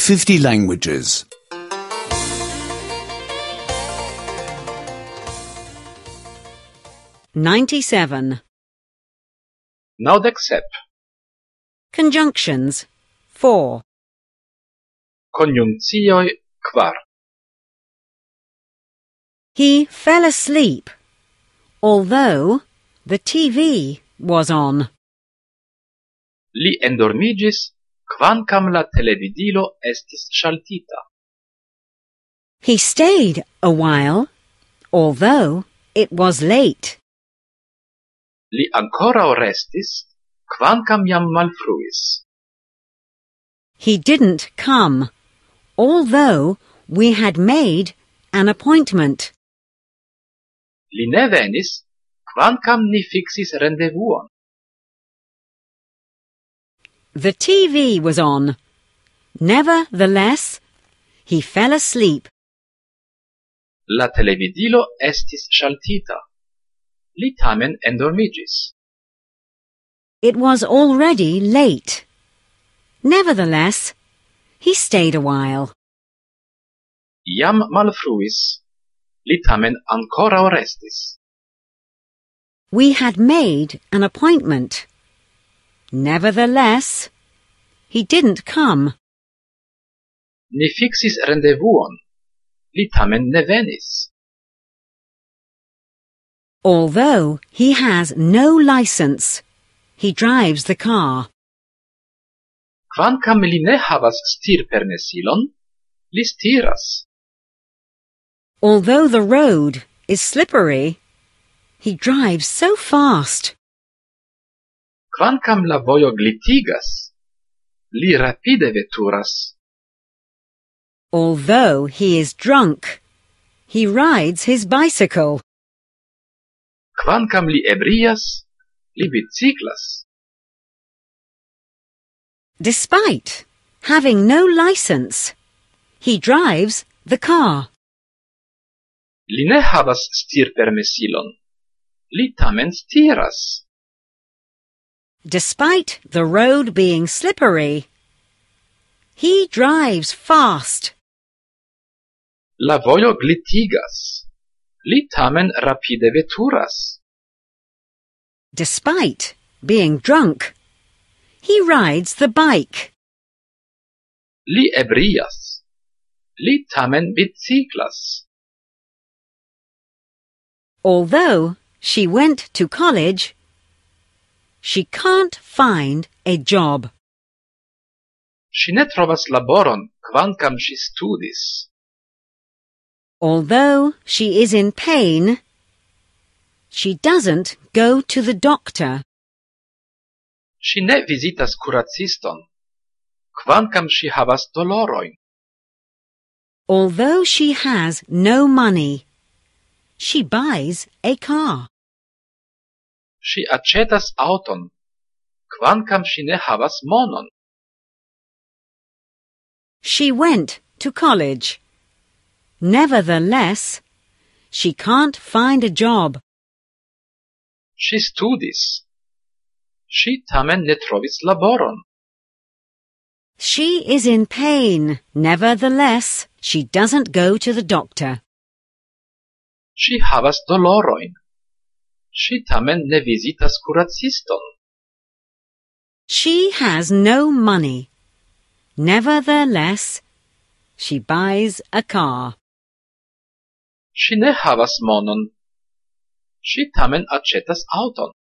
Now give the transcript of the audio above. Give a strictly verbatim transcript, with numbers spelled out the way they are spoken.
fifty languages. ninety-seven. Naŭdek sep. Conjunctions. four. Konjunkcioj kvar. He fell asleep, although the T V was on. Li endormigis, kvankam la televidilo estis ŝaltita. He stayed a while, although it was late. Li ankoraŭ restis, kvankam jam malfruis. He didn't come, although we had made an appointment. Li ne venis, kvankam ni fiksis rendevuon. The T V was on. Nevertheless, he fell asleep. La televidilo estis ŝaltita. Li tamen endormigis. It was already late. Nevertheless, he stayed a while. Jam malfruis, li tamen ankoraŭ restis. We had made an appointment. Nevertheless, he didn't come. Ni fiksis rendevuon. Li tamen ne venis. Although he has no license, he drives the car. Kvankam li ne havas stirpermesilon, li stiras. Although the road is slippery, he drives so fast. Kvankam la vojo glitigas, li rapide veturas. Although he is drunk, he rides his bicycle. Kvankam li ebrias, li biciklas. Despite having no license, he drives the car. Li ne havas stirpermesilon, li tamen stiras. Despite the road being slippery, he drives fast. La vojo glitigas, li tamen rapide veturas. Despite being drunk, he rides the bike. Li ebrias, li tamen biciklas. Although she went to college, she can't find a job. Ŝi ne trovas laboron, kvankam ŝi studis. Although she is in pain, she doesn't go to the doctor. Ŝi ne vizitas kuraciston, kvankam ŝi havas dolorojn. Although she has no money, she buys a car. Ŝi aĉetas aŭton, kvankam ŝi ne havas monon. She went to college. Nevertheless, she can't find a job. Ŝi studis. Ŝi tamen ne trovis laboron. She is in pain. Nevertheless, she doesn't go to the doctor. Ŝi havas dolorojn. Ŝi tamen ne vizitas kuraciston. She has no money. Nevertheless, she buys a car. Ŝi ne havas monon. Ŝi tamen aĉetas aŭton.